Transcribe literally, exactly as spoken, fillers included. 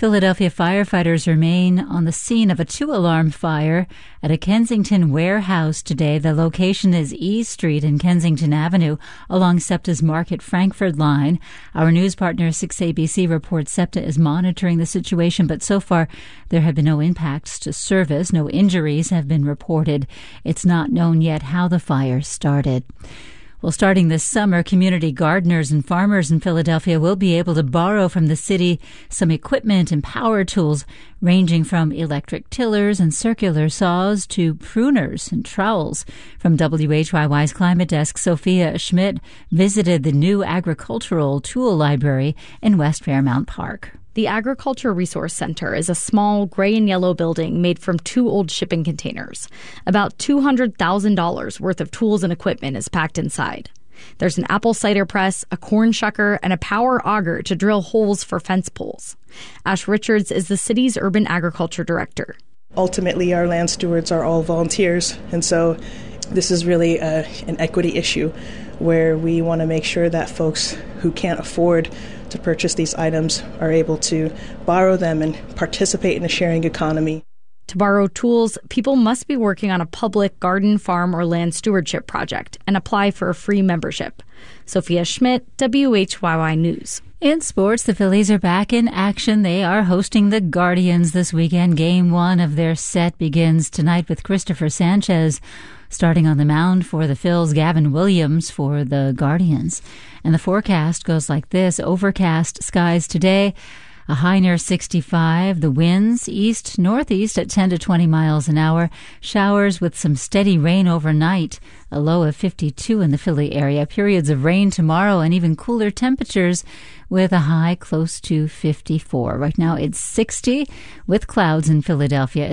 Philadelphia firefighters remain on the scene of a two-alarm fire at a Kensington warehouse today. The location is E Street and Kensington Avenue along SEPTA's Market Frankford line. Our news partner, six A B C, reports SEPTA is monitoring the situation, but so far there have been no impacts to service. No injuries have been reported. It's not known yet how the fire started. Well, starting this summer, community gardeners and farmers in Philadelphia will be able to borrow from the city some equipment and power tools ranging from electric tillers and circular saws to pruners and trowels. From W H Y Y's Climate Desk, Sophia Schmidt visited the new agricultural tool library in West Fairmount Park. The Agriculture Resource Center is a small gray and yellow building made from two old shipping containers. About two hundred thousand dollars worth of tools and equipment is packed inside. There's an apple cider press, a corn shucker, and a power auger to drill holes for fence poles. Ash Richards is the city's urban agriculture director. Ultimately, our land stewards are all volunteers, and so this is really a, an equity issue where we want to make sure that folks who can't afford to purchase these items are able to borrow them and participate in a sharing economy. To borrow tools, people must be working on a public garden, farm, or land stewardship project and apply for a free membership. Sophia Schmidt, W H Y Y News. In sports, the Phillies are back in action. They are hosting the Guardians this weekend. Game one of their set begins tonight with Christopher Sanchez starting on the mound for the Phils, Gavin Williams for the Guardians. And the forecast goes like this: overcast skies today, a high near sixty-five. The winds east-northeast at ten to twenty miles an hour. Showers with some steady rain overnight, a low of fifty-two in the Philly area. Periods of rain tomorrow and even cooler temperatures with a high close to fifty-four. Right now it's sixty with clouds in Philadelphia.